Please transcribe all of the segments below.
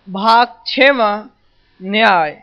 भाग 6वां न्याय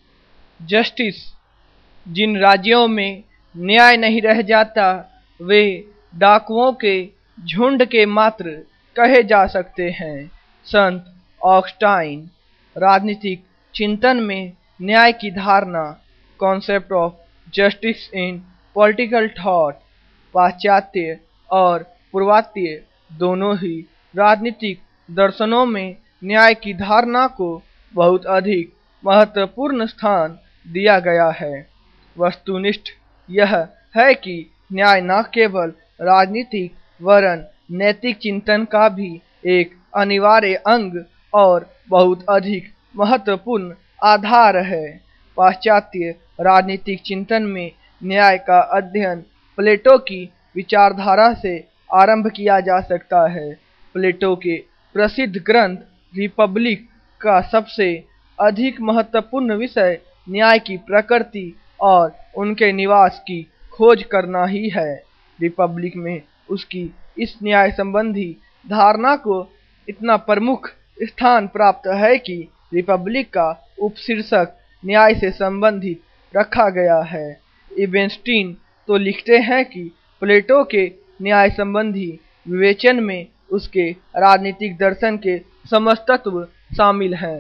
जस्टिस। जिन राज्यों में न्याय नहीं रह जाता वे डाकुओं के झुंड के मात्र कहे जा सकते हैं। संत ऑगस्टाइन। राजनीतिक चिंतन में न्याय की धारणा, concept of justice in political thought. पाश्चात्य और पूर्वात्य दोनों ही राजनीतिक दर्शनों में न्याय की धारणा को बहुत अधिक महत्वपूर्ण स्थान दिया गया है। वस्तुनिष्ठ यह है कि न्याय न केवल राजनीतिक वरन नैतिक चिंतन का भी एक अनिवार्य अंग और बहुत अधिक महत्वपूर्ण आधार है। पाश्चात्य राजनीतिक चिंतन में न्याय का अध्ययन प्लेटो की विचारधारा से आरंभ किया जा सकता है। प्लेटो के प्रसिद्ध ग्रंथ रिपब्लिक का सबसे अधिक महत्वपूर्ण विषय न्याय की प्रकृति और उनके निवास की खोज करना ही है। रिपब्लिक में उसकी इस न्याय संबंधी धारणा को इतना प्रमुख स्थान प्राप्त है कि रिपब्लिक का उपशीर्षक न्याय से संबंधित रखा गया है। इबेनस्टीन तो लिखते हैं कि प्लेटो के न्याय संबंधी विवेचन में उसके राजनीतिक दर्शन के समस्त तत्व शामिल हैं।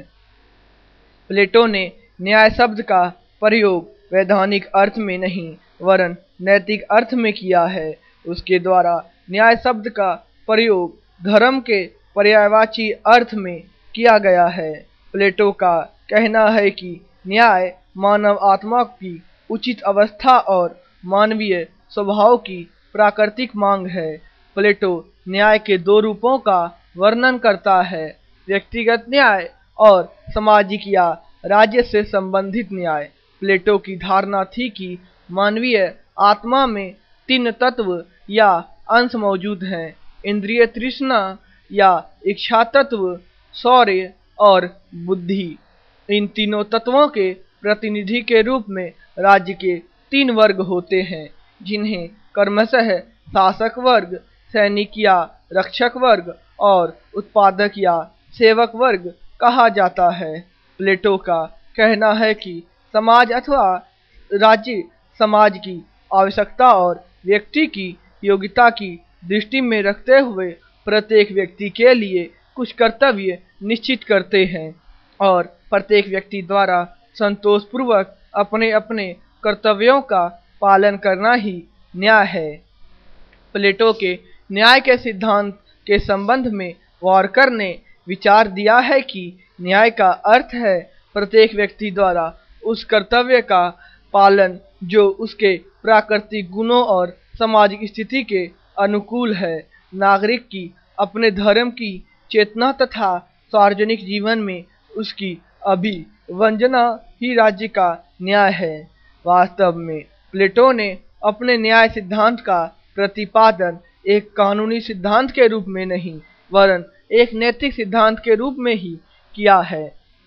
प्लेटो ने न्याय शब्द का प्रयोग वैधानिक अर्थ में नहीं वरन नैतिक अर्थ में किया है। उसके द्वारा न्याय शब्द का प्रयोग धर्म के पर्यायवाची अर्थ में किया गया है। प्लेटो का कहना है कि न्याय मानव आत्मा की उचित अवस्था और मानवीय स्वभाव की प्राकृतिक मांग है। प्लेटो न्याय के दो रूपों का वर्णन करता है, व्यक्तिगत न्याय और सामाजिक या राज्य से संबंधित न्याय। प्लेटो की धारणा थी कि मानवीय आत्मा में तीन तत्व या अंश मौजूद हैं, इंद्रिय तृष्णा या इच्छा तत्व, शौर्य और बुद्धि। इन तीनों तत्वों के प्रतिनिधि के रूप में राज्य के तीन वर्ग होते हैं, जिन्हें क्रमशः शासक वर्ग, सैनिक या रक्षक वर्ग और उत्पादक या सेवक वर्ग कहा जाता है। प्लेटो का कहना है कि समाज अथवा राज्य समाज की आवश्यकता और व्यक्ति की योग्यता की दृष्टि में रखते हुए प्रत्येक व्यक्ति के लिए कुछ कर्तव्य निश्चित करते हैं और प्रत्येक व्यक्ति द्वारा संतोषपूर्वक अपने अपने कर्तव्यों का पालन करना ही न्याय है। प्लेटो के न्याय के सिद्धांत के संबंध में वॉरकर ने विचार दिया है कि न्याय का अर्थ है प्रत्येक व्यक्ति द्वारा उस कर्तव्य का पालन जो उसके प्राकृतिक गुणों और सामाजिक स्थिति के अनुकूल है। नागरिक की अपने धर्म की चेतना तथा सार्वजनिक जीवन में उसकी अभिव्यंजना ही राज्य का न्याय है। वास्तव में प्लेटो ने अपने न्याय सिद्धांत का प्रतिपादन एक कानूनी सिद्धांत के रूप में नहीं वरन एक नैतिक सिद्धांत के रूप में ही किया है।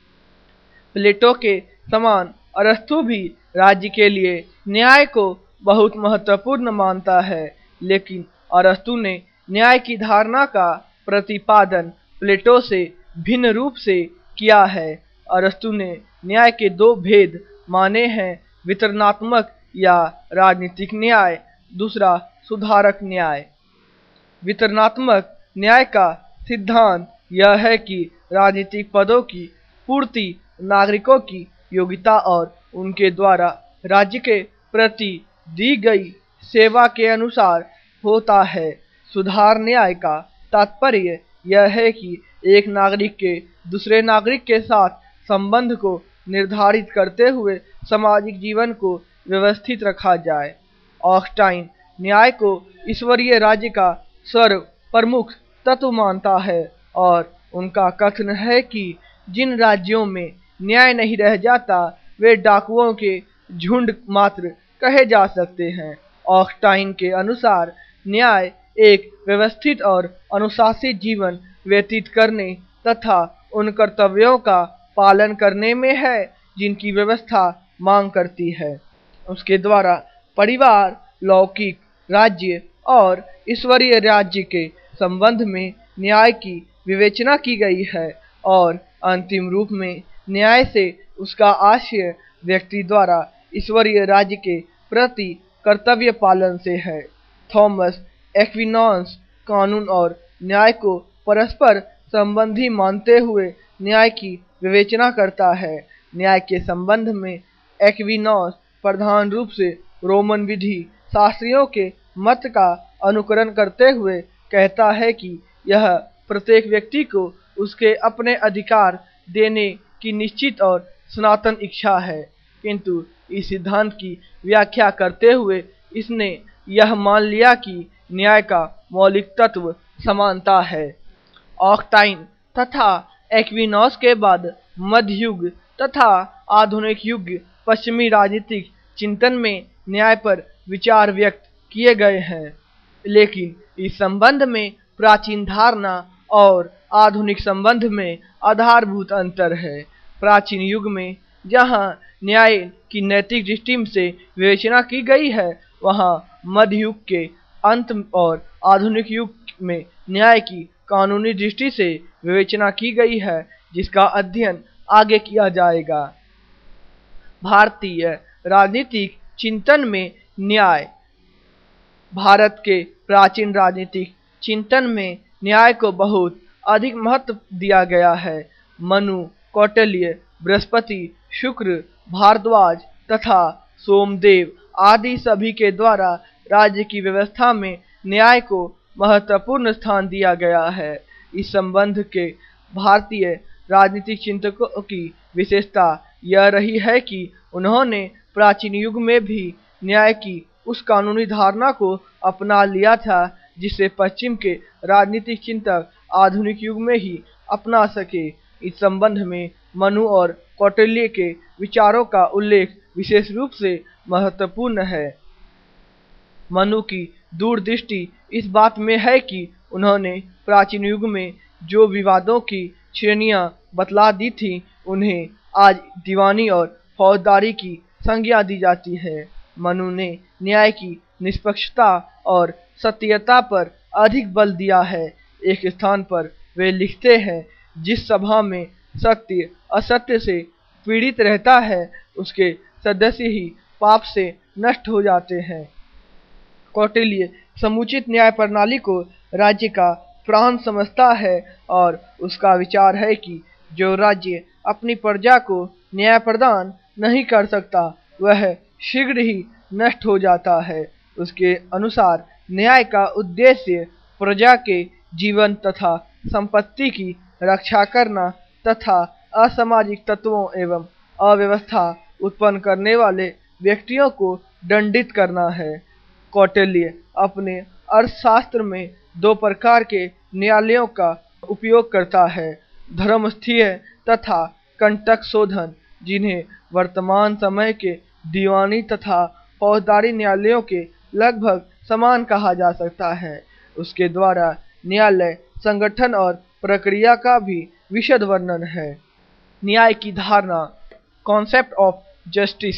प्लेटो के समान अरस्तु भी राज्य के लिए न्याय को बहुत महत्वपूर्ण मानता है, लेकिन अरस्तु ने न्याय की धारणा का प्रतिपादन प्लेटो से भिन्न रूप से किया है। अरस्तु ने न्याय के दो भेद माने हैं, वितरणात्मक या राजनीतिक न्याय, दूसरा सुधारक न्याय। वितरणात्मक न्याय का सिद्धांत यह है कि राजनीतिक पदों की पूर्ति नागरिकों की योग्यता और उनके द्वारा राज्य के प्रति दी गई सेवा के अनुसार होता है। सुधार न्याय का तात्पर्य यह है कि एक नागरिक के दूसरे नागरिक के साथ संबंध को निर्धारित करते हुए सामाजिक जीवन को व्यवस्थित रखा जाए। ऑगस्टाइन न्याय को ईश्वरीय राज्य का सर्व प्रमुख तत्व मानता है और उनका कथन है कि जिन राज्यों में न्याय नहीं रह जाता वे डाकुओं के झुंड मात्र कहे जा सकते हैं। ऑगस्टाइन के अनुसार न्याय एक व्यवस्थित और अनुशासित जीवन व्यतीत करने तथा उन कर्तव्यों का पालन करने में है जिनकी व्यवस्था मांग करती है। उसके द्वारा परिवार, लौकिक राज्य और ईश्वरीय राज्य के संबंध में न्याय की विवेचना की गई है और अंतिम रूप में न्याय से उसका आशय व्यक्ति द्वारा ईश्वरीय राज्य के प्रति कर्तव्य पालन से है। थॉमस एक्विनॉस कानून और न्याय को परस्पर संबंधी मानते हुए न्याय की विवेचना करता है। न्याय के संबंध में एक्विनॉस प्रधान रूप से रोमन विधि शास्त्रियों के मत का अनुकरण करते हुए कहता है कि यह प्रत्येक व्यक्ति को उसके अपने अधिकार देने की निश्चित और सनातन इच्छा है, किंतु इस सिद्धांत की व्याख्या करते हुए इसने यह मान लिया कि न्याय का मौलिक तत्व समानता है। ऑक्टाइन तथा एक्विनॉस के बाद मध्य युग तथा आधुनिक युग पश्चिमी राजनीतिक चिंतन में न्याय पर विचार व्यक्त किए गए हैं, लेकिन इस संबंध में प्राचीन धारणा और आधुनिक संबंध में आधारभूत अंतर है। प्राचीन युग में जहाँ न्याय की नैतिक दृष्टि से विवेचना की गई है, वहाँ मध्य युग के अंत और आधुनिक युग में न्याय की कानूनी दृष्टि से विवेचना की गई है, जिसका अध्ययन आगे किया जाएगा। भारतीय राजनीतिक चिंतन में न्याय। भारत के प्राचीन राजनीतिक चिंतन में न्याय को बहुत अधिक महत्व दिया गया है। मनु, कौटिल्य, बृहस्पति, शुक्र, भारद्वाज तथा सोमदेव आदि सभी के द्वारा राज्य की व्यवस्था में न्याय को महत्वपूर्ण स्थान दिया गया है। इस संबंध के भारतीय राजनीतिक चिंतकों की विशेषता यह रही है कि उन्होंने प्राचीन युग में भी न्याय की उस कानूनी धारणा को अपना लिया था जिसे पश्चिम के राजनीतिक चिंतक आधुनिक युग में ही अपना सके। इस संबंध में मनु और कौटिल्य के विचारों का उल्लेख विशेष रूप से महत्वपूर्ण है। मनु की दूरदृष्टि इस बात में है कि उन्होंने प्राचीन युग में जो विवादों की श्रेणियां बतला दी थी, उन्हें आज दीवानी और फौजदारी की संज्ञा दी जाती है। मनु ने न्याय की निष्पक्षता और सत्यता पर अधिक बल दिया है। एक स्थान पर वे लिखते हैं, जिस सभा में सत्य असत्य से पीड़ित रहता है, उसके सदस्य ही पाप से नष्ट हो जाते हैं। कौटिल्य समुचित न्याय प्रणाली को राज्य का प्राण समझता है और उसका विचार है कि जो राज्य अपनी प्रजा को न्याय प्रदान नहीं कर सकता, वह शीघ्र ही नष्ट हो जाता है। उसके अनुसार न्याय का उद्देश्य प्रजा के जीवन तथा संपत्ति की रक्षा करना तथा असामाजिक तत्वों एवं अव्यवस्था उत्पन्न करने वाले व्यक्तियों को दंडित करना है। कौटिल्य अपने अर्थशास्त्र में दो प्रकार के न्यायालयों का उपयोग करता है, धर्मस्थीय तथा कंटक शोधन, जिन्हें वर्तमान समय के दीवानी तथा फौजदारी न्यायालयों के लगभग समान कहा जा सकता है। उसके द्वारा न्यायालय संगठन और प्रक्रिया का भी विशद वर्णन है। न्याय की धारणा, कॉन्सेप्ट ऑफ जस्टिस।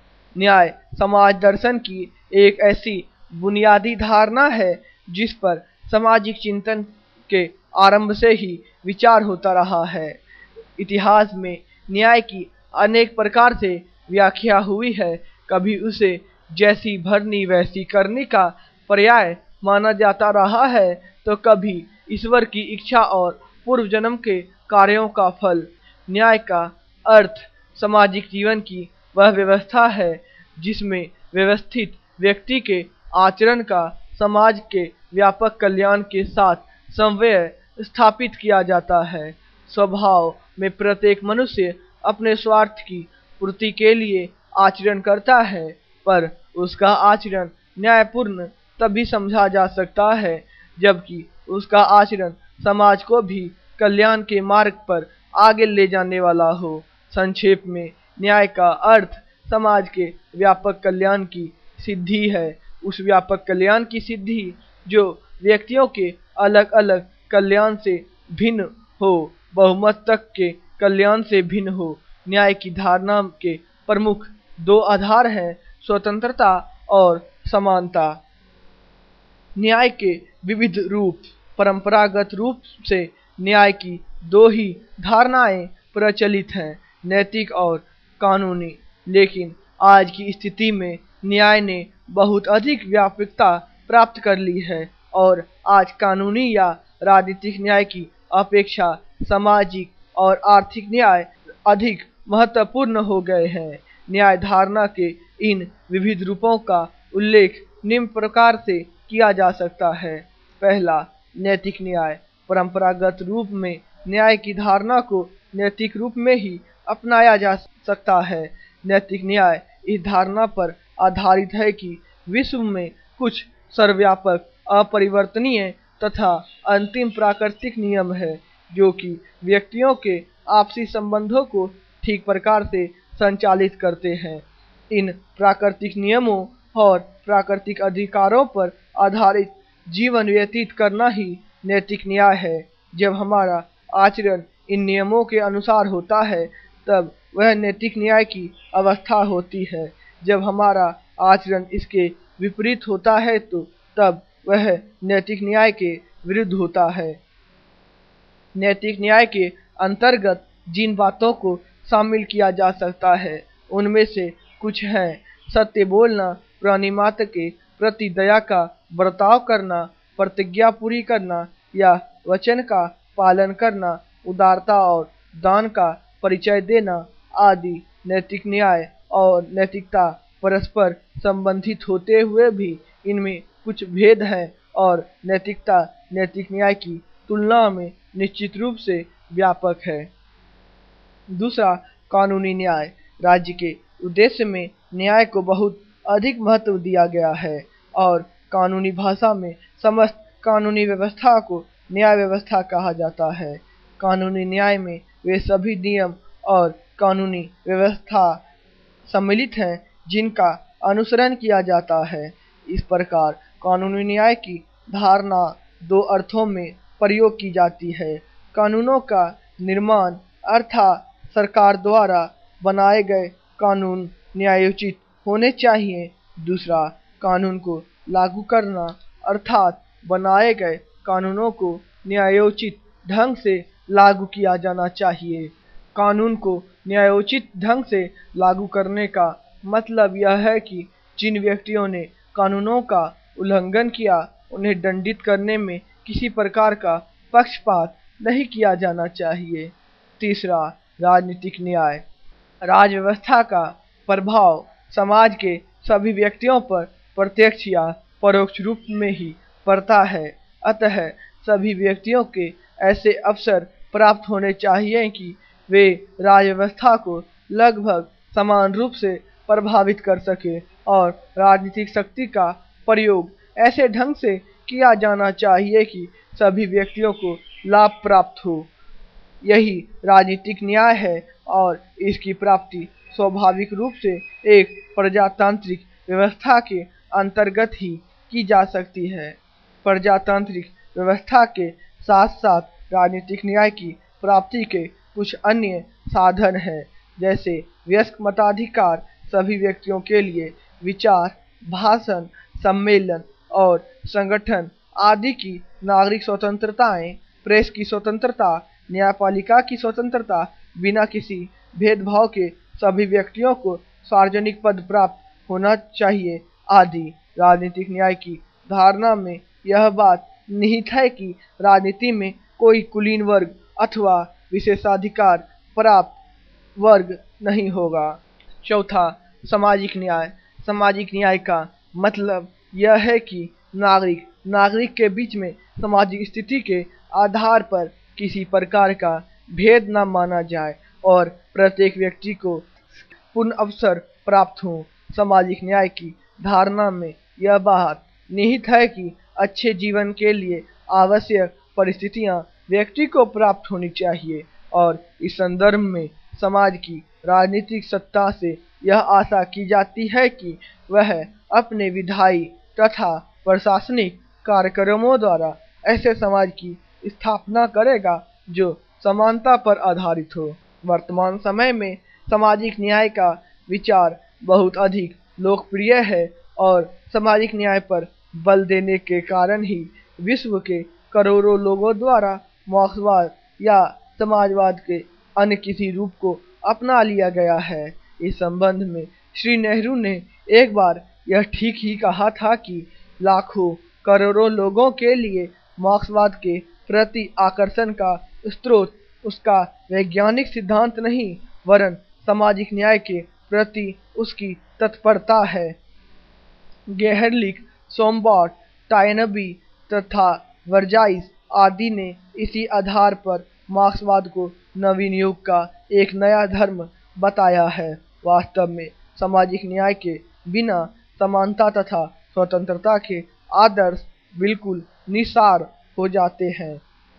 न्याय समाज दर्शन की एक ऐसी बुनियादी धारणा है जिस पर सामाजिक चिंतन के आरंभ से ही विचार होता रहा है। इतिहास में न्याय की अनेक प्रकार से व्याख्या हुई है। कभी उसे जैसी भरनी वैसी करनी का पर्याय माना जाता रहा है, तो कभी ईश्वर की इच्छा और पूर्व जन्म के कार्यों का फल। न्याय का अर्थ सामाजिक जीवन की वह व्यवस्था है जिसमें व्यवस्थित व्यक्ति के आचरण का समाज के व्यापक कल्याण के साथ समन्वय स्थापित किया जाता है। स्वभाव में प्रत्येक मनुष्य अपने स्वार्थ की पूर्ति के लिए आचरण करता है, पर उसका आचरण न्यायपूर्ण तभी समझा जा सकता है जबकि उसका आचरण समाज को भी कल्याण के मार्ग पर आगे ले जाने वाला हो। संक्षेप में न्याय का अर्थ समाज के व्यापक कल्याण की सिद्धि है। उस व्यापक कल्याण की सिद्धि जो व्यक्तियों के अलग अलग कल्याण से भिन्न हो, बहुमत तक के कल्याण से भिन्न हो। न्याय की धारणा के प्रमुख दो आधार हैं, स्वतंत्रता और समानता। न्याय के विविध रूप। परंपरागत रूप से न्याय की दो ही धारणाएं प्रचलित हैं, नैतिक और कानूनी। लेकिन आज की स्थिति में न्याय ने बहुत अधिक व्यापकता प्राप्त कर ली है और आज कानूनी या राजनीतिक न्याय की अपेक्षा सामाजिक और आर्थिक न्याय अधिक महत्वपूर्ण हो गए हैं। न्याय धारणा के इन विविध रूपों का उल्लेख निम्न प्रकार से किया जा सकता है। पहला, नैतिक न्याय। परंपरागत रूप में न्याय की धारणा को नैतिक रूप में ही अपनाया जा सकता है। नैतिक न्याय इस धारणा पर आधारित है कि विश्व में कुछ सर्वव्यापक, अपरिवर्तनीय तथा अंतिम प्राकृतिक नियम है जो कि व्यक्तियों के आपसी संबंधों को ठीक प्रकार से संचालित करते हैं। इन प्राकृतिक नियमों और प्राकृतिक अधिकारों पर आधारित जीवन व्यतीत करना ही नैतिक न्याय है। जब हमारा आचरण इन नियमों के अनुसार होता है तब वह नैतिक न्याय की अवस्था होती है। जब हमारा आचरण इसके विपरीत होता है तो तब वह नैतिक न्याय के विरुद्ध होता है। नैतिक न्याय के अंतर्गत जिन बातों को शामिल किया जा सकता है उनमें से कुछ हैं: सत्य बोलना, प्राणिमात्र के प्रति दया का बर्ताव करना, प्रतिज्ञा पूरी करना या वचन का पालन करना, उदारता और दान का परिचय देना आदि। नैतिक न्याय और नैतिकता परस्पर संबंधित होते हुए भी इनमें कुछ भेद हैं और नैतिकता नैतिक न्याय की तुलना में निश्चित रूप से व्यापक है। दूसरा, कानूनी न्याय। राज्य के उद्देश्य में न्याय को बहुत अधिक महत्व दिया गया है और कानूनी भाषा में समस्त कानूनी व्यवस्था को न्याय व्यवस्था कहा जाता है। कानूनी न्याय में वे सभी नियम और कानूनी व्यवस्था सम्मिलित हैं जिनका अनुसरण किया जाता है। इस प्रकार कानूनी न्याय की धारणा दो अर्थों में प्रयोग की जाती है: कानूनों का निर्माण अर्थात सरकार द्वारा बनाए गए कानून न्यायोचित होने चाहिए। दूसरा, कानून को लागू करना अर्थात बनाए गए कानूनों को न्यायोचित ढंग से लागू किया जाना चाहिए। कानून को न्यायोचित ढंग से लागू करने का मतलब यह है कि जिन व्यक्तियों ने कानूनों का उल्लंघन किया उन्हें दंडित करने में किसी प्रकार का पक्षपात नहीं किया जाना चाहिए। तीसरा, राजनीतिक न्याय। राज व्यवस्था का प्रभाव समाज के सभी व्यक्तियों पर प्रत्यक्ष या परोक्ष रूप में ही पड़ता है। अतः सभी व्यक्तियों के ऐसे अवसर प्राप्त होने चाहिए कि वे राज व्यवस्था को लगभग समान रूप से प्रभावित कर सके और राजनीतिक शक्ति का प्रयोग ऐसे ढंग से किया जाना चाहिए कि सभी व्यक्तियों को लाभ प्राप्त हो। यही राजनीतिक न्याय है और इसकी प्राप्ति स्वाभाविक रूप से एक प्रजातांत्रिक व्यवस्था के अंतर्गत ही की जा सकती है। प्रजातांत्रिक व्यवस्था के साथ साथ राजनीतिक न्याय की प्राप्ति के कुछ अन्य साधन हैं, जैसे वयस्क मताधिकार, सभी व्यक्तियों के लिए विचार, भाषण, सम्मेलन और संगठन आदि की नागरिक स्वतंत्रताएं, प्रेस की स्वतंत्रता, न्यायपालिका की स्वतंत्रता, बिना किसी भेदभाव के सभी व्यक्तियों को सार्वजनिक पद प्राप्त होना चाहिए आदि। राजनीतिक न्याय की धारणा में यह बात निहित है कि राजनीति में कोई कुलीन वर्ग अथवा विशेषाधिकार प्राप्त वर्ग नहीं होगा। चौथा, सामाजिक न्याय। सामाजिक न्याय का मतलब यह है कि नागरिक के बीच में सामाजिक स्थिति के आधार पर किसी प्रकार का भेद न माना जाए और प्रत्येक व्यक्ति को पूर्ण अवसर प्राप्त हो। सामाजिक न्याय की धारणा में यह बात निहित है कि अच्छे जीवन के लिए आवश्यक परिस्थितियां व्यक्ति को प्राप्त होनी चाहिए और इस संदर्भ में समाज की राजनीतिक सत्ता से यह आशा की जाती है कि वह अपने विधायी तथा प्रशासनिक कार्यक्रमों द्वारा ऐसे समाज की स्थापना करेगा जो समानता पर आधारित हो। वर्तमान समय में सामाजिक न्याय का विचार बहुत अधिक लोकप्रिय है और सामाजिक न्याय पर बल देने के कारण ही विश्व के करोड़ों लोगों द्वारा मार्क्सवाद या समाजवाद के अन्य किसी रूप को अपना लिया गया है। इस संबंध में श्री नेहरू ने एक बार यह ठीक ही कहा था कि लाखों करोड़ों लोगों के लिए मार्क्सवाद के प्रति आकर्षण का स्रोत उसका वैज्ञानिक सिद्धांत नहीं, वरन सामाजिक न्याय के प्रति उसकी तत्परता है। गेहरलिक, सोमबॉट, टायनबी तथा वर्जाइस आदि ने इसी आधार पर मार्क्सवाद को नवीन युग का एक नया धर्म बताया है। वास्तव में सामाजिक न्याय के बिना समानता तथा स्वतंत्रता के आदर्श बिल्कुल निसार हो जाते हैं।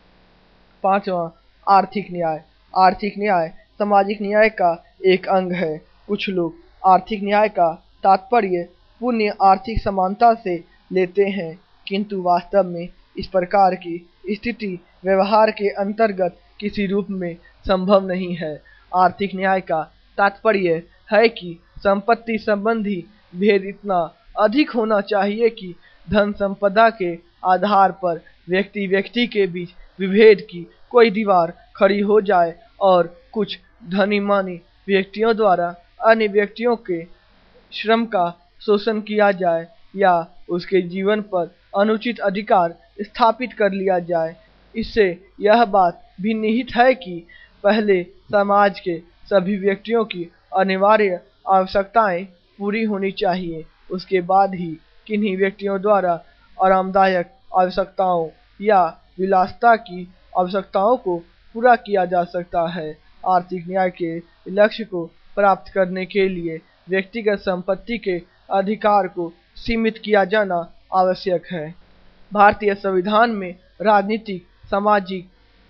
पांचवा, आर्थिक न्याय। आर्थिक न्याय सामाजिक न्याय का एक अंग है। कुछ लोग आर्थिक न्याय का तात्पर्य पुण्य आर्थिक समानता से लेते हैं, किंतु वास्तव में इस प्रकार की स्थिति व्यवहार के अंतर्गत किसी रूप में संभव नहीं है। आर्थिक न्याय का तात्पर्य है कि संपत्ति संबंधी भेद इतना अधिक होना चाहिए कि धन संपदा के आधार पर व्यक्ति व्यक्ति के बीच विभेद की कोई दीवार खड़ी हो जाए और कुछ धनी मानी व्यक्तियों द्वारा अन्य व्यक्तियों के श्रम का शोषण किया जाए या उसके जीवन पर अनुचित अधिकार स्थापित कर लिया जाए। इससे यह बात भी निहित है कि पहले समाज के सभी व्यक्तियों की अनिवार्य आवश्यकताएं पूरी होनी चाहिए, उसके बाद ही किन्हीं व्यक्तियों द्वारा आरामदायक आवश्यकताओं या विलासिता की आवश्यकताओं को पूरा किया जा सकता है। आर्थिक न्याय के लक्ष्य को प्राप्त करने के लिए व्यक्तिगत संपत्ति के अधिकार को सीमित किया जाना आवश्यक है। भारतीय संविधान में राजनीतिक, सामाजिक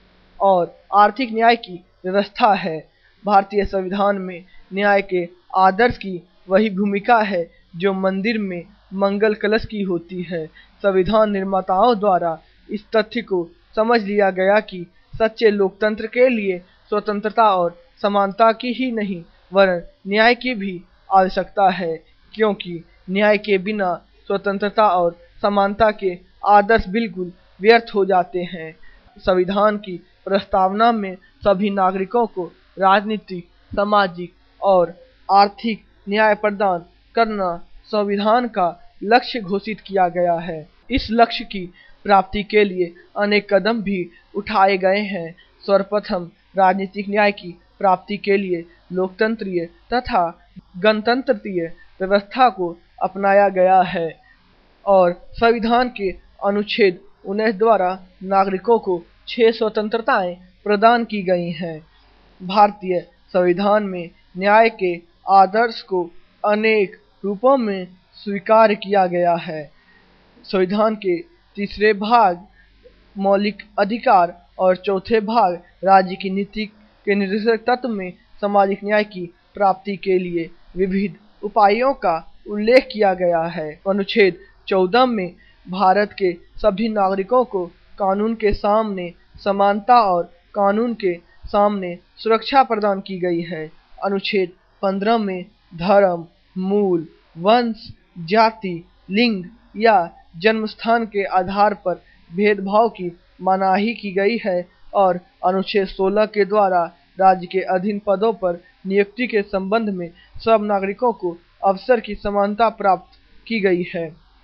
और आर्थिक न्याय की व्यवस्था है। भारतीय संविधान में न्याय के आदर्श की वही भूमिका है जो मंदिर में मंगल कलश की होती है। संविधान निर्माताओं द्वारा इस तथ्य को समझ लिया गया कि सच्चे लोकतंत्र के लिए स्वतंत्रता और समानता की ही नहीं वरन न्याय की भी आवश्यकता है, क्योंकि न्याय के बिना स्वतंत्रता और समानता के आदर्श बिल्कुल व्यर्थ हो जाते हैं। संविधान की प्रस्तावना में सभी नागरिकों को राजनीतिक, सामाजिक और आर्थिक न्याय प्रदान करना संविधान का लक्ष्य घोषित किया गया है। इस लक्ष्य की प्राप्ति के लिए अनेक कदम भी उठाए गए हैं। सर्वप्रथम राजनीतिक न्याय की प्राप्ति के लिए लोकतंत्रीय तथा गणतंत्रीय व्यवस्था को अपनाया गया है और संविधान के अनुच्छेद 19 द्वारा नागरिकों को 6 स्वतंत्रताएं प्रदान की गई हैं। भारतीय संविधान में न्याय के आदर्श को अनेक रूपों में स्वीकार किया गया है। संविधान के तीसरे भाग मौलिक अधिकार और चौथे भाग राज्य की नीति के निर्देशक तत्व में सामाजिक न्याय की प्राप्ति के लिए विविध उपायों का उल्लेख किया गया है। अनुच्छेद 14 में भारत के सभी नागरिकों को कानून के सामने समानता और कानून के सामने सुरक्षा प्रदान की गई है। अनुच्छेद 15 में धर्म, मूल, वंश, जाति, लिंग या जन्मस्थान के आधार पर भेदभाव की मनाही की गई है और अनुच्छेद 16 के द्वारा राज्य के अधीन पदों पर नियुक्ति के संबंध में सब नागरिकों को अवसर की समानता प्राप्त की गई है।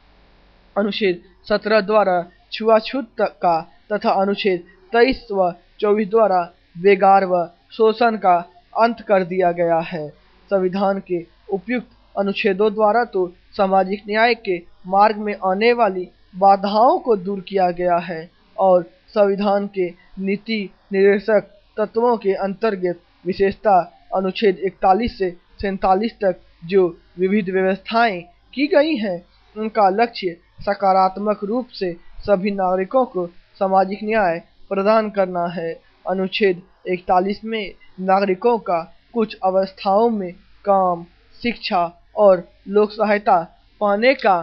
अनुच्छेद 17 द्वारा छुआछूत का तथा अनुच्छेद 23 व 24 द्वारा बेगार व शोषण का अंत कर दिया गया है। संविधान के उपयुक्त अनुच्छेदों द्वारा तो सामाजिक न्याय के मार्ग में आने वाली बाधाओं को दूर किया गया है और संविधान के नीति निर्देशक तत्वों के अंतर्गत विशेषता अनुच्छेद 41 से 47 तक जो विविध व्यवस्थाएं की गई हैं उनका लक्ष्य सकारात्मक रूप से सभी नागरिकों को सामाजिक न्याय प्रदान करना है। अनुच्छेद 41 में नागरिकों का कुछ अवस्थाओं में काम, शिक्षा और लोक सहायता पाने का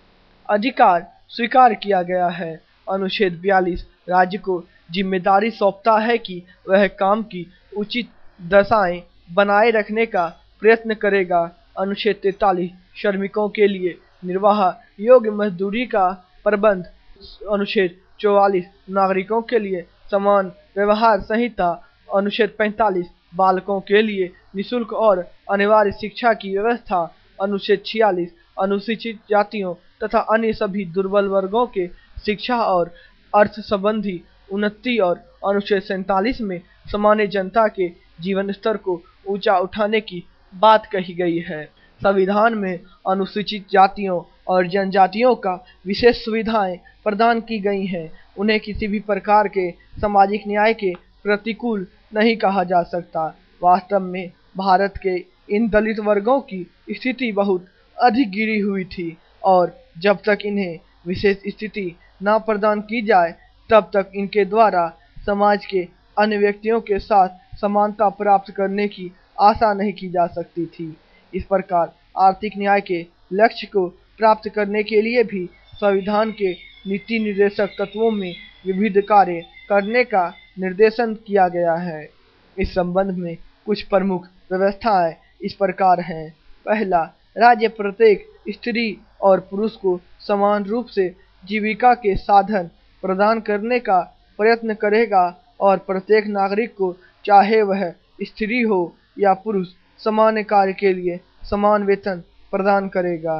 अधिकार स्वीकार किया गया है। अनुच्छेद 42 राज्य को जिम्मेदारी सौंपता है कि वह काम की उचित दशाएं बनाए रखने का प्रयत्न करेगा। अनुच्छेद 43 श्रमिकों के लिए निर्वाह योग्य मजदूरी का प्रबंध। अनुच्छेद 44 नागरिकों के लिए समान व्यवहार संहिता अनुच्छेद 45 बालकों के लिए निःशुल्क और अनिवार्य शिक्षा की व्यवस्था, अनुच्छेद 46 अनुसूचित जातियों तथा अन्य सभी दुर्बल वर्गों के शिक्षा और अर्थ संबंधी उन्नति और अनुच्छेद 47 में सामान्य जनता के जीवन स्तर को ऊंचा उठाने की बात कही गई है। संविधान में अनुसूचित जातियों और जनजातियों का विशेष सुविधाएं प्रदान की गई हैं। उन्हें किसी भी प्रकार के सामाजिक न्याय के प्रतिकूल नहीं कहा जा सकता। वास्तव में भारत के इन दलित वर्गों की स्थिति बहुत अधिक गिरी हुई थी और जब तक इन्हें विशेष स्थिति न प्रदान की जाए तब तक इनके द्वारा समाज के अन्य व्यक्तियों के साथ समानता प्राप्त करने की आशा नहीं की जा सकती थी। इस प्रकार आर्थिक न्याय के लक्ष्य को प्राप्त करने के लिए भी संविधान के नीति निर्देशक तत्वों में विविध कार्य करने का निर्देशन किया गया है। इस संबंध में कुछ प्रमुख व्यवस्थाएं इस प्रकार हैं। पहला, राज्य प्रत्येक स्त्री और पुरुष को समान रूप से जीविका के साधन प्रदान करने का प्रयत्न करेगा और प्रत्येक नागरिक को, चाहे वह स्त्री हो या पुरुष, समान कार्य के लिए समान वेतन प्रदान करेगा।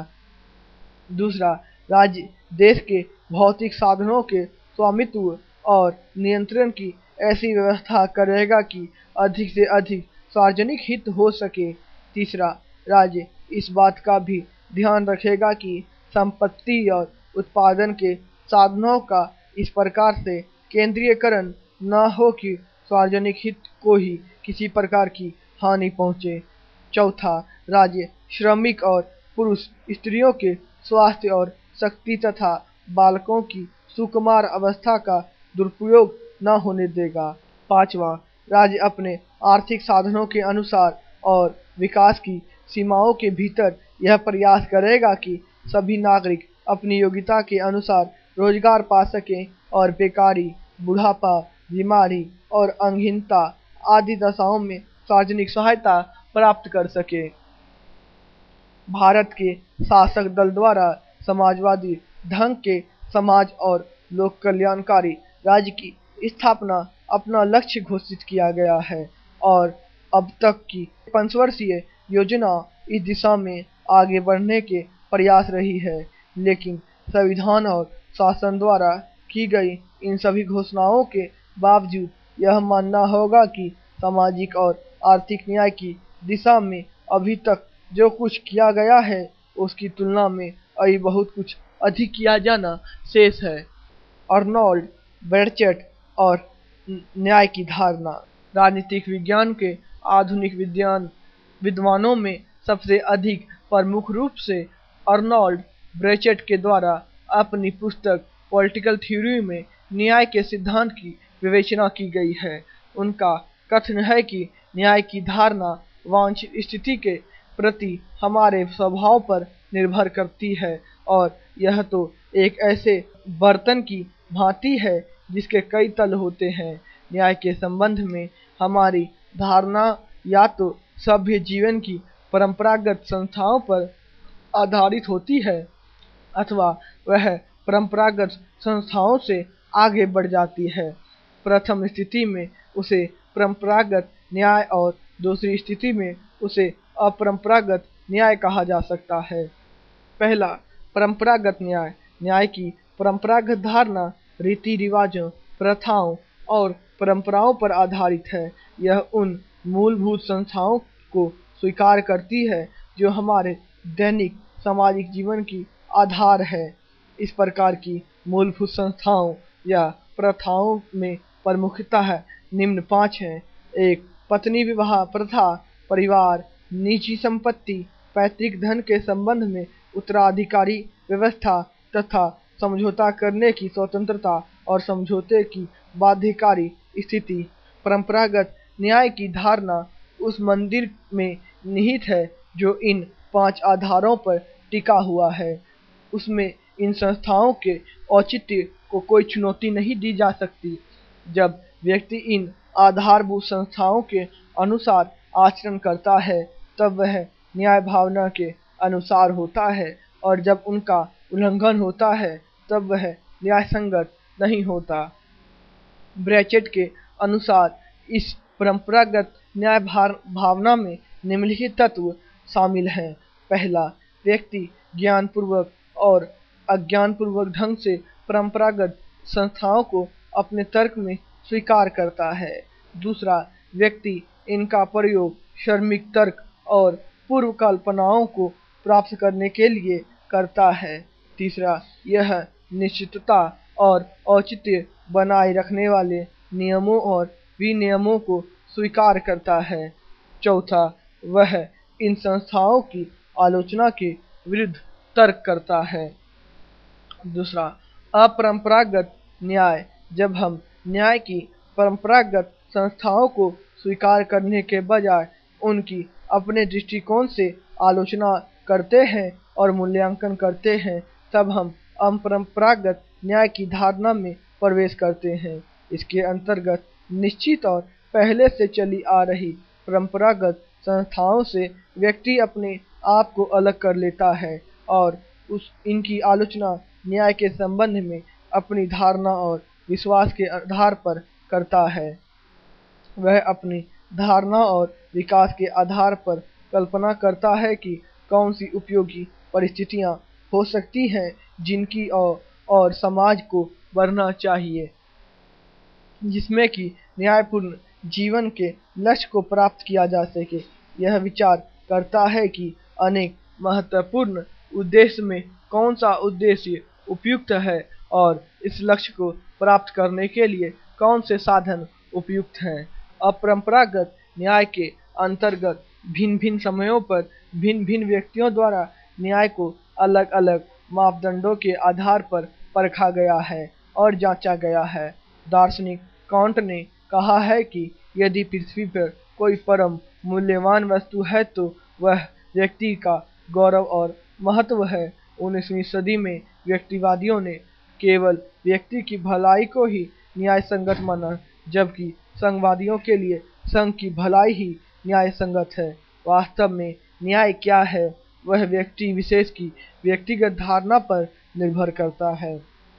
दूसरा, राज्य देश के भौतिक साधनों के स्वामित्व और नियंत्रण की ऐसी व्यवस्था करेगा कि अधिक से अधिक सार्वजनिक हित हो सके। तीसरा, राज्य इस बात का भी ध्यान रखेगा कि संपत्ति और उत्पादन के साधनों का इस प्रकार से केंद्रीयकरण न हो कि सार्वजनिक हित को ही किसी प्रकार की हानि पहुंचे। चौथा, राज्य श्रमिक और पुरुष स्त्रियों के स्वास्थ्य और शक्ति तथा बालकों की सुकुमार अवस्था का दुरुपयोग न होने देगा। पांचवा, राज्य अपने आर्थिक साधनों के अनुसार और विकास की सीमाओं के भीतर यह प्रयास करेगा कि सभी नागरिक अपनी योग्यता के अनुसार रोजगार पा सकें और बेकारी, बुढ़ापा, बीमारी और अंगहीनता आदि दशाओं में सार्वजनिक सहायता प्राप्त कर सके। भारत के शासक दल द्वारा समाजवादी ढंग के समाज और लोक कल्याणकारी राज्य की स्थापना अपना लक्ष्य घोषित किया गया है और अब तक की पंचवर्षीय योजना इस दिशा में आगे बढ़ने के प्रयास रही है। लेकिन संविधान और शासन द्वारा की गई इन सभी घोषणाओं के बावजूद यह मानना होगा कि सामाजिक और आर्थिक न्याय की दिशा में अभी तक जो कुछ किया गया है उसकी तुलना में अभी बहुत कुछ अधिक किया जाना शेष है। अर्नोल्ड ब्रैचट और न्याय की धारणा। राजनीतिक विज्ञान के आधुनिक विद्वानों में सबसे अधिक प्रमुख रूप से अर्नोल्ड ब्रैचट के द्वारा अपनी पुस्तक पॉलिटिकल थ्योरी में न्याय के सिद्धांत की विवेचना की गई है। उनका कथन है कि न्याय की धारणा वांछित स्थिति के प्रति हमारे स्वभाव पर निर्भर करती है और यह तो एक ऐसे बर्तन की भांति है जिसके कई तल होते हैं। न्याय के संबंध में हमारी धारणा या तो सभ्य जीवन की परंपरागत संस्थाओं पर आधारित होती है अथवा वह परंपरागत संस्थाओं से आगे बढ़ जाती है। प्रथम स्थिति में उसे परंपरागत न्याय और दूसरी स्थिति में उसे अपरंपरागत न्याय कहा जा सकता है। पहला, परंपरागत न्याय। न्याय की परंपरागत धारणा रीति रिवाजों, प्रथाओं और परंपराओं पर आधारित है। यह उन मूलभूत संस्थाओं को स्वीकार करती है जो हमारे दैनिक सामाजिक जीवन की आधार है। इस प्रकार की मूलभूत संस्थाओं या प्रथाओं में प्रमुखतः निम्न 5 हैं। 1. पत्नी विवाह प्रथा। परिवार, निजी संपत्ति, पैतृक धन के संबंध में उत्तराधिकारी व्यवस्था तथा समझौता करने की स्वतंत्रता और समझौते की बाध्यकारी स्थिति। परंपरागत न्याय की धारणा उस मंदिर में निहित है जो इन 5 आधारों पर टिका हुआ है। उसमें इन संस्थाओं के औचित्य को कोई चुनौती नहीं दी जा सकती। जब व्यक्ति इन आधारभूत संस्थाओं के अनुसार आचरण करता है तब वह न्याय भावना के अनुसार होता है और जब उनका उल्लंघन होता है तब वह न्याय संगत नहीं होता। ब्रैचट के अनुसार इस परंपरागत न्याय भावना में निम्नलिखित तत्व शामिल हैं। पहला, व्यक्ति ज्ञानपूर्वक और अज्ञानपूर्वक ढंग से परंपरागत संस्थाओं को अपने तर्क में स्वीकार करता है। दूसरा, व्यक्ति इनका प्रयोग शार्मिक तर्क और पूर्व कल्पनाओं को प्राप्त करने के लिए करता है। तीसरा, यह निश्चितता और औचित्य बनाए रखने वाले नियमों और विनियमों को स्वीकार करता है। चौथा, वह इन संस्थाओं की आलोचना के विरुद्ध तर्क करता है। दूसरा, अपरंपरागत न्याय। जब हम न्याय की परंपरागत संस्थाओं को स्वीकार करने के बजाय उनकी अपने दृष्टिकोण से आलोचना करते हैं और मूल्यांकन करते हैं, तब हम अपरंपरागत न्याय की धारणा में प्रवेश करते हैं। इसके अंतर्गत निश्चित और पहले से चली आ रही परंपरागत संस्थाओं से व्यक्ति अपने आप को अलग कर लेता है और इनकी आलोचना न्याय के संबंध में अपनी धारणा और विश्वास के आधार पर करता है। वह अपनी धारणा और विकास के आधार पर कल्पना करता है कि कौन सी उपयोगी परिस्थितियां हो सकती हैं जिनकी और समाज को बढ़ना चाहिए, जिसमें कि न्यायपूर्ण जीवन के लक्ष्य को प्राप्त किया जा सके। यह विचार करता है कि अनेक महत्वपूर्ण उद्देश्य में कौन सा उद्देश्य उपयुक्त है और इस लक्ष्य को प्राप्त करने के लिए कौन से साधन उपयुक्त हैं। अपरंपरागत न्याय के अंतर्गत भिन्न भिन्न समयों पर भिन्न भिन्न व्यक्तियों द्वारा न्याय को अलग अलग मापदंडों के आधार पर परखा गया है और जांचा गया है। दार्शनिक कांट ने कहा है कि यदि पृथ्वी पर कोई परम मूल्यवान वस्तु है तो वह व्यक्ति का गौरव और महत्व है। 19वीं सदी में व्यक्तिवादियों ने केवल व्यक्ति की भलाई को ही न्याय संगत माना, जबकि संघवादियों के लिए संघ की भलाई ही न्याय संगत है। वास्तव में न्याय क्या है, वह व्यक्ति विशेष की व्यक्तिगत धारणा पर निर्भर करता है।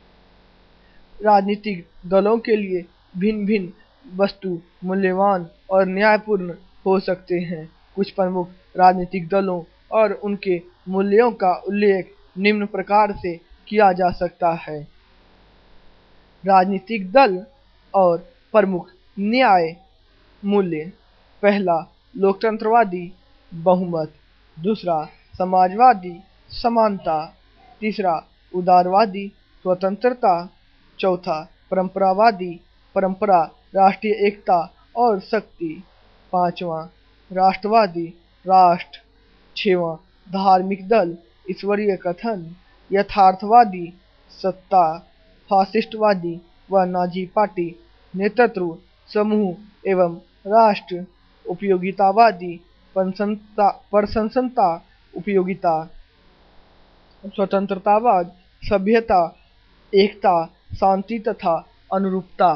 राजनीतिक दलों के लिए भिन्न भिन्न वस्तु मूल्यवान और न्यायपूर्ण हो सकते हैं। कुछ प्रमुख राजनीतिक दलों और उनके मूल्यों का उल्लेख निम्न प्रकार से किया जा सकता है। राजनीतिक दल और प्रमुख न्याय मूल्य। पहला, लोकतंत्रवादी बहुमत। दूसरा, समाजवादी समानता। तीसरा, उदारवादी स्वतंत्रता। चौथा, परंपरावादी परंपरा, राष्ट्रीय एकता और शक्ति। पांचवा, राष्ट्रवादी राष्ट्र। छठवां, धार्मिक दल ईश्वरीय कथन। यथार्थवादी सत्ता। फासिस्टवादी व नाजी पार्टी नेतृत्व समूह एवं राष्ट्र। उपयोगितावादी प्रशंसता उपयोगिता। स्वतंत्रतावाद सभ्यता एकता शांति तथा अनुरूपता।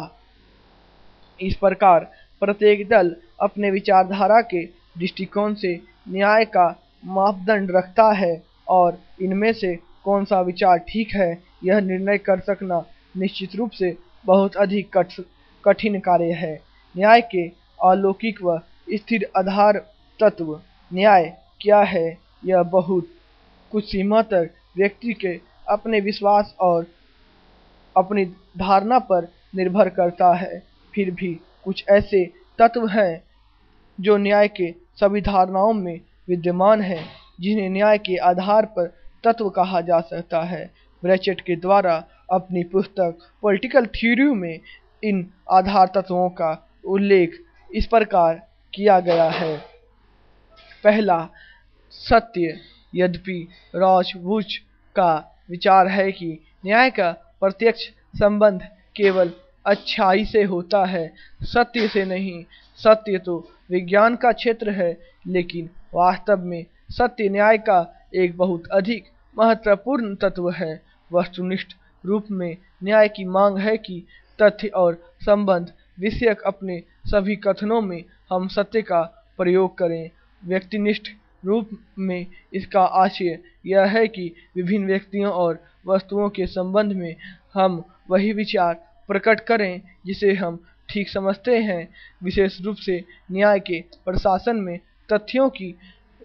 इस प्रकार प्रत्येक दल अपने विचारधारा के दृष्टिकोण से न्याय का मापदंड रखता है और इनमें से कौन सा विचार ठीक है यह निर्णय कर सकना निश्चित रूप से बहुत अधिक कठिन कार्य है। न्याय के अलौकिक व स्थिर आधार तत्व। न्याय क्या है, यह बहुत कुछ सीमा तक व्यक्ति के अपने विश्वास और अपनी धारणा पर निर्भर करता है। फिर भी कुछ ऐसे तत्व हैं जो न्याय के सभी धारणाओं में विद्यमान हैं, जिन्हें न्याय के आधार पर तत्व कहा जा सकता है। ब्रैचेट के द्वारा अपनी पुस्तक पॉलिटिकल थ्योरी में इन आधार तत्वों का उल्लेख इस प्रकार किया गया है। पहला, सत्य। यद्यपि रॉसबूच का विचार है कि न्याय का प्रत्यक्ष संबंध केवल अच्छाई से होता है, सत्य से नहीं। सत्य तो विज्ञान का क्षेत्र है, लेकिन वास्तव में सत्य न्याय का एक बहुत अधिक महत्वपूर्ण तत्व है। वस्तुनिष्ठ रूप में न्याय की मांग है कि तथ्य और संबंध विषयक अपने सभी कथनों में हम सत्य का प्रयोग करें। व्यक्तिनिष्ठ रूप में इसका आशय यह है कि विभिन्न व्यक्तियों और वस्तुओं के संबंध में हम वही विचार प्रकट करें जिसे हम ठीक समझते हैं। विशेष रूप से न्याय के प्रशासन में तथ्यों की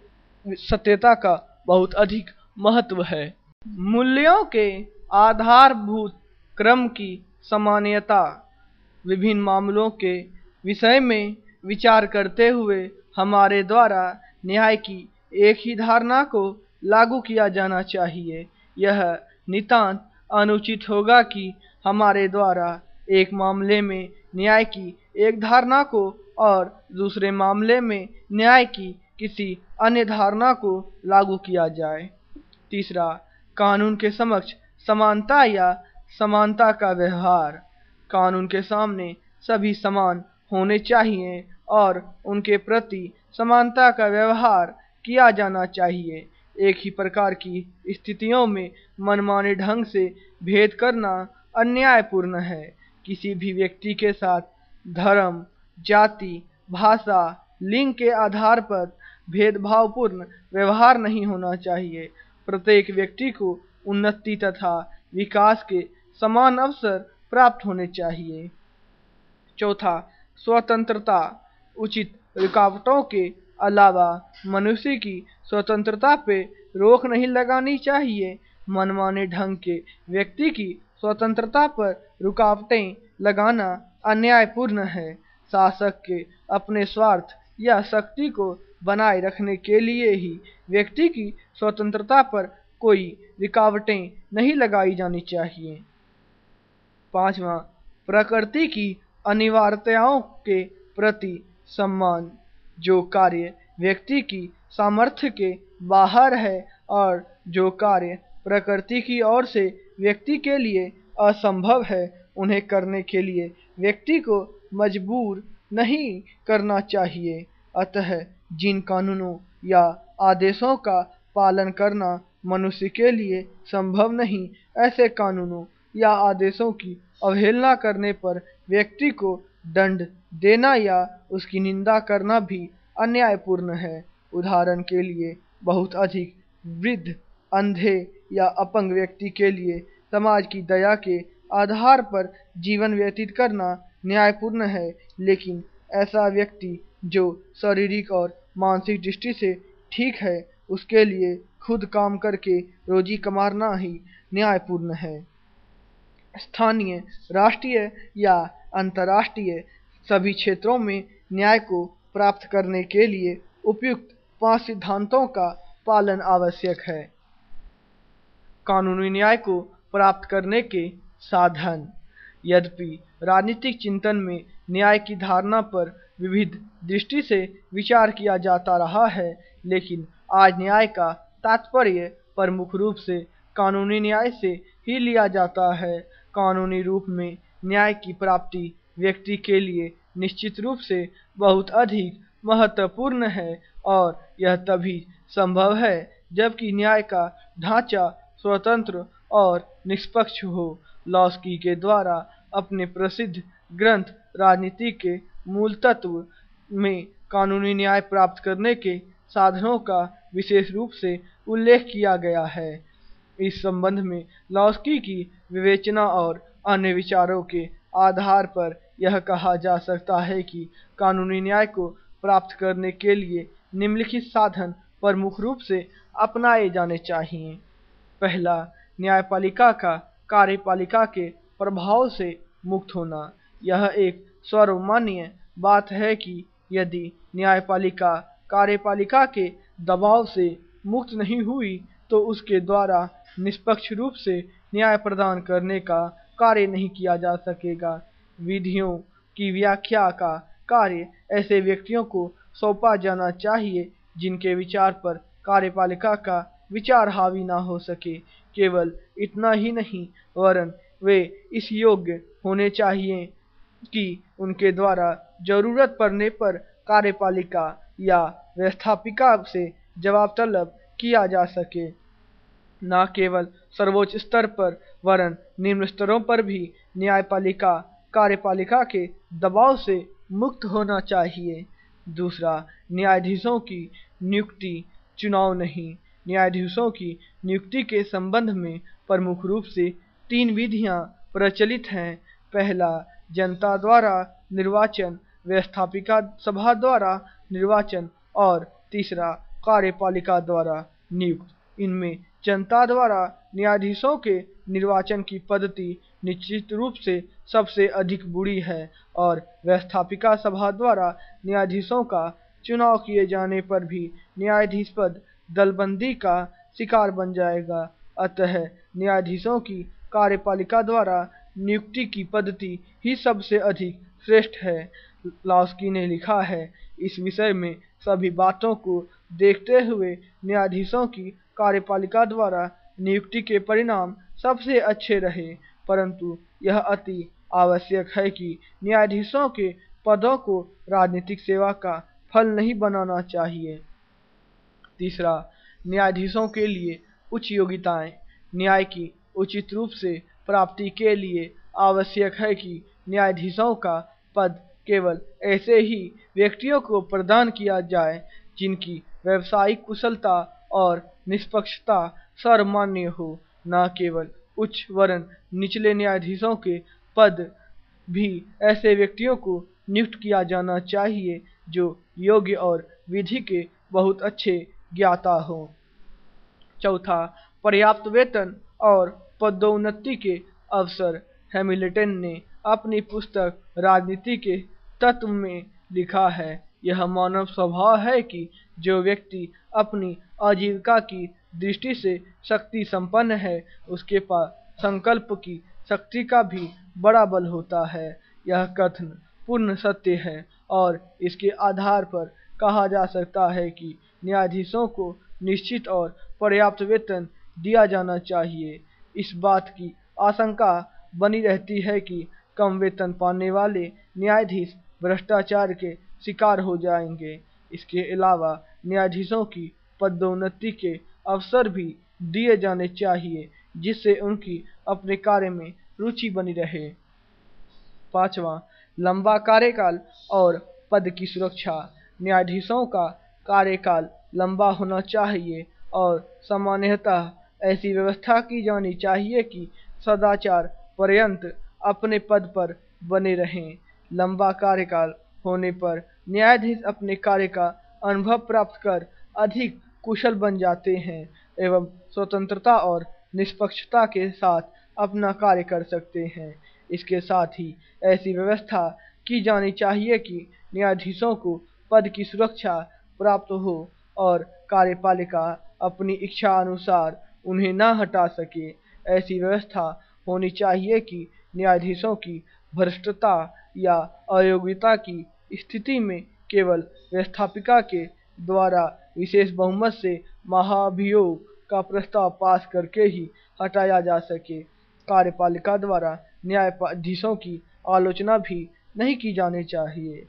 सत्यता का बहुत अधिक महत्व है। मूल्यों के आधारभूत क्रम की सामान्यता। विभिन्न मामलों के विषय में विचार करते हुए हमारे द्वारा न्याय की एक ही धारणा को लागू किया जाना चाहिए। यह नितांत अनुचित होगा कि हमारे द्वारा एक मामले में न्याय की एक धारणा को और दूसरे मामले में न्याय की किसी अन्य धारणा को लागू किया जाए। तीसरा, कानून के समक्ष समानता या समानता का व्यवहार। कानून के सामने सभी समान होने चाहिए और उनके प्रति समानता का व्यवहार किया जाना चाहिए। एक ही प्रकार की स्थितियों में मनमाने ढंग से भेद करना अन्यायपूर्ण है। किसी भी व्यक्ति के साथ धर्म, जाति, भाषा, लिंग के आधार पर भेदभावपूर्ण व्यवहार नहीं होना चाहिए। प्रत्येक व्यक्ति को उन्नति तथा विकास के समान अवसर प्राप्त होने चाहिए। चौथा, स्वतंत्रता। उचित रुकावटों के अलावा मनुष्य की स्वतंत्रता पे रोक नहीं लगानी चाहिए। मनमाने ढंग के व्यक्ति की स्वतंत्रता पर रुकावटें लगाना अन्यायपूर्ण है। शासक के अपने स्वार्थ या शक्ति को बनाए रखने के लिए ही व्यक्ति की स्वतंत्रता पर कोई रुकावटें नहीं लगाई जानी चाहिए। पांचवा, प्रकृति की अनिवार्यताओं के प्रति सम्मान। जो कार्य व्यक्ति की सामर्थ्य के बाहर है और जो कार्य प्रकृति की ओर से व्यक्ति के लिए असंभव है, उन्हें करने के लिए व्यक्ति को मजबूर नहीं करना चाहिए। अतः जिन कानूनों या आदेशों का पालन करना मनुष्य के लिए संभव नहीं, ऐसे कानूनों या आदेशों की अवहेलना करने पर व्यक्ति को दंड देना या उसकी निंदा करना भी अन्यायपूर्ण है। उदाहरण के लिए, बहुत अधिक वृद्ध, अंधे या अपंग व्यक्ति के लिए समाज की दया के आधार पर जीवन व्यतीत करना न्यायपूर्ण है, लेकिन ऐसा व्यक्ति जो शारीरिक और मानसिक दृष्टि से ठीक है, उसके लिए खुद काम करके रोजी कमाना ही न्यायपूर्ण है। स्थानीय, राष्ट्रीय या अंतर्राष्ट्रीय सभी क्षेत्रों में न्याय को प्राप्त करने के लिए उपयुक्त 5 सिद्धांतों का पालन आवश्यक है। कानूनी न्याय को प्राप्त करने के साधन। यद्यपि राजनीतिक चिंतन में न्याय की धारणा पर विविध दृष्टि से विचार किया जाता रहा है, लेकिन आज न्याय का तात्पर्य प्रमुख रूप से कानूनी न्याय से ही लिया जाता है। कानूनी रूप में न्याय की प्राप्ति व्यक्ति के लिए निश्चित रूप से बहुत अधिक महत्वपूर्ण है और यह तभी संभव है जबकि न्याय का ढांचा स्वतंत्र और निष्पक्ष हो। लॉस्की के द्वारा अपने प्रसिद्ध ग्रंथ राजनीति के मूल तत्व में कानूनी न्याय प्राप्त करने के साधनों का विशेष रूप से उल्लेख किया गया है। इस संबंध में लॉस्की की विवेचना और अन्य विचारों के आधार पर यह कहा जा सकता है कि कानूनी न्याय को प्राप्त करने के लिए निम्नलिखित साधन प्रमुख रूप से अपनाए जाने चाहिए। पहला, न्यायपालिका का कार्यपालिका के प्रभाव से मुक्त होना। यह एक सर्वमान्य बात है कि यदि न्यायपालिका कार्यपालिका के दबाव से मुक्त नहीं हुई तो उसके द्वारा निष्पक्ष रूप से न्याय प्रदान करने का कार्य नहीं किया जा सकेगा। विधियों की व्याख्या का कार्य ऐसे व्यक्तियों को सौंपा जाना चाहिए जिनके विचार पर कार्यपालिका का विचार हावी ना हो सके। केवल इतना ही नहीं, वरन वे इस योग्य होने चाहिए कि उनके द्वारा जरूरत पड़ने पर कार्यपालिका या व्यवस्थापिका से जवाब तलब किया जा सके। न केवल सर्वोच्च स्तर पर वरन निम्न स्तरों पर भी न्यायपालिका कार्यपालिका के दबाव से मुक्त होना चाहिए। दूसरा, न्यायाधीशों की नियुक्ति चुनाव नहीं। न्यायाधीशों की नियुक्ति के संबंध में प्रमुख रूप से 3 विधियां प्रचलित हैं। पहला, जनता द्वारा निर्वाचन, व्यवस्थापिका सभा द्वारा निर्वाचन और तीसरा कार्यपालिका द्वारा नियुक्त। इनमें जनता द्वारा न्यायाधीशों के निर्वाचन की पद्धति निश्चित रूप से सबसे अधिक बुरी है और व्यवस्थापिका सभा द्वारा न्यायाधीशों का चुनाव किए जाने पर भी न्यायाधीश पद दलबंदी का शिकार बन जाएगा। अतः न्यायाधीशों की कार्यपालिका द्वारा नियुक्ति की पद्धति ही सबसे अधिक श्रेष्ठ है। लास्की ने लिखा है, इस विषय में सभी बातों को देखते हुए न्यायाधीशों की कार्यपालिका द्वारा नियुक्ति के परिणाम सबसे अच्छे रहे, परंतु यह अति आवश्यक है कि न्यायाधीशों के पदों को राजनीतिक सेवा का फल नहीं बनाना चाहिए। तीसरा, न्यायाधीशों के लिए उच्च योग्यताएं। न्याय की उचित रूप से प्राप्ति के लिए आवश्यक है कि न्यायाधीशों का पद केवल ऐसे ही व्यक्तियों को प्रदान किया जाए जिनकी व्यावसायिक कुशलता और निष्पक्षता सर्वमान्य हो। न केवल उच्च वरन निचले न्यायाधीशों के पद भी ऐसे व्यक्तियों को नियुक्त किया जाना चाहिए जो योग्य और विधि के बहुत अच्छे ज्ञाता हों। चौथा, पर्याप्त वेतन और पदोन्नति के अवसर। हैमिल्टन ने अपनी पुस्तक राजनीति के तत्व में लिखा है, यह मानव स्वभाव है कि जो व्यक्ति अपनी आजीविका की दृष्टि से शक्ति संपन्न है, उसके पास संकल्प की शक्ति का भी बड़ा बल होता है। यह कथन पूर्ण सत्य है और इसके आधार पर कहा जा सकता है कि न्यायाधीशों को निश्चित और पर्याप्त वेतन दिया जाना चाहिए। इस बात की आशंका बनी रहती है कि कम वेतन पाने वाले न्यायाधीश भ्रष्टाचार के शिकार हो जाएंगे। इसके अलावा न्यायाधीशों की पदोन्नति के अवसर भी दिए जाने चाहिए जिससे उनकी अपने कार्य में रुचि बनी रहे। पांचवा, लंबा कार्यकाल और पद की सुरक्षा। न्यायाधीशों का कार्यकाल लंबा होना चाहिए और सामान्यतः ऐसी व्यवस्था की जानी चाहिए कि सदाचार पर्यंत अपने पद पर बने रहें। लंबा कार्यकाल होने पर न्यायाधीश अपने कार्य का अनुभव प्राप्त कर अधिक कुशल बन जाते हैं एवं स्वतंत्रता और निष्पक्षता के साथ अपना कार्य कर सकते हैं। इसके साथ ही ऐसी व्यवस्था की जानी चाहिए कि न्यायाधीशों को पद की सुरक्षा प्राप्त हो और कार्यपालिका अपनी इच्छा अनुसार उन्हें न हटा सके। ऐसी व्यवस्था होनी चाहिए कि न्यायाधीशों की भ्रष्टता या अयोग्यता की स्थिति में केवल व्यवस्थापिका के द्वारा विशेष बहुमत से महाभियोग का प्रस्ताव पास करके ही हटाया जा सके। कार्यपालिका द्वारा न्यायाधीशों की आलोचना भी नहीं की जानी चाहिए।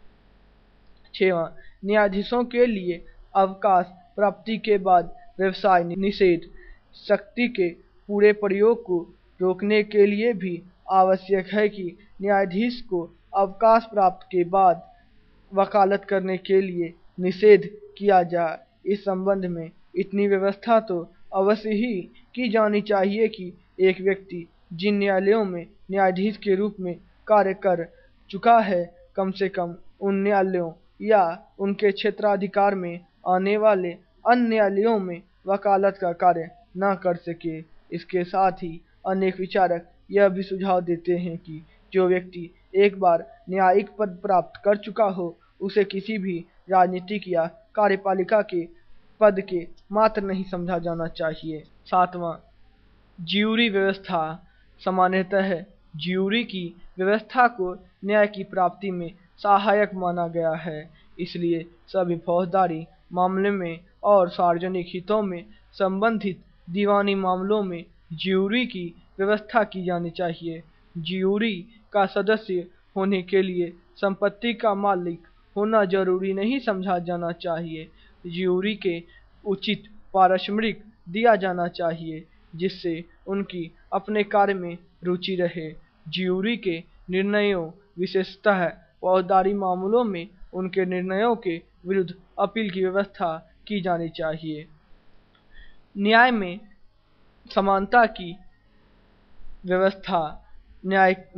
छठवां, न्यायाधीशों के लिए अवकाश प्राप्ति के बाद व्यवसाय निषेध। शक्ति के पूरे प्रयोग को रोकने के लिए भी आवश्यक है कि न्यायाधीश को अवकाश प्राप्त के बाद वकालत करने के लिए निषेध किया जाए। इस संबंध में इतनी व्यवस्था तो अवश्य ही की जानी चाहिए कि एक व्यक्ति जिन न्यायालयों में न्यायाधीश के रूप में कार्य कर चुका है, कम से कम उन न्यायालयों या उनके क्षेत्राधिकार में आने वाले अन्य न्यायालयों में वकालत का कार्य न कर सके। इसके साथ ही अनेक विचारक यह भी सुझाव देते हैं कि जो व्यक्ति एक बार न्यायिक पद प्राप्त कर चुका हो, उसे किसी भी राजनीतिक या कार्यपालिका के पद के मात्र नहीं समझा जाना चाहिए। सातवां, ज्यूरी व्यवस्था। सामान्यतः ज्यूरी की व्यवस्था को न्याय की प्राप्ति में सहायक माना गया है, इसलिए सभी फौजदारी मामले में और सार्वजनिक हितों में संबंधित दीवानी मामलों में ज्यूरी की व्यवस्था की जानी चाहिए। ज्यूरी का सदस्य होने के लिए संपत्ति का मालिक होना जरूरी नहीं समझा जाना चाहिए। ज्यूरी के उचित पारिश्रमिक दिया जाना चाहिए जिससे उनकी अपने कार्य में रुचि रहे। ज्यूरी के निर्णयों, विशेषतः फौजदारी मामलों में उनके निर्णयों के विरुद्ध अपील की व्यवस्था की जानी चाहिए। न्याय में समानता की व्यवस्था। न्याय में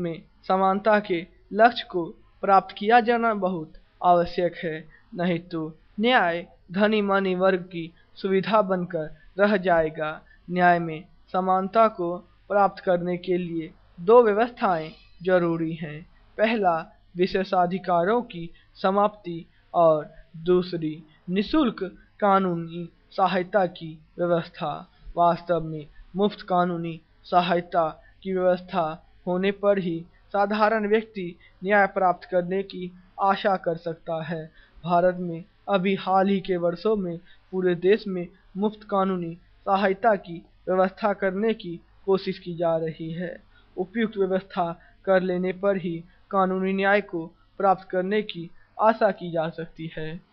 समानता के लक्ष्य को प्राप्त किया जाना बहुत आवश्यक है, नहीं तो न्याय धनी मानी वर्ग की सुविधा बनकर रह जाएगा। न्याय में समानता को प्राप्त करने के लिए दो व्यवस्थाएं जरूरी हैं। पहला, विशेषाधिकारों की समाप्ति और दूसरी, निःशुल्क कानूनी सहायता की व्यवस्था। वास्तव में मुफ्त कानूनी सहायता की व्यवस्था होने पर ही साधारण व्यक्ति न्याय प्राप्त करने की आशा कर सकता है। भारत में अभी हाल ही के वर्षों में पूरे देश में मुफ्त कानूनी सहायता की व्यवस्था करने की कोशिश की जा रही है। उपयुक्त व्यवस्था कर लेने पर ही कानूनी न्याय को प्राप्त करने की आशा की जा सकती है।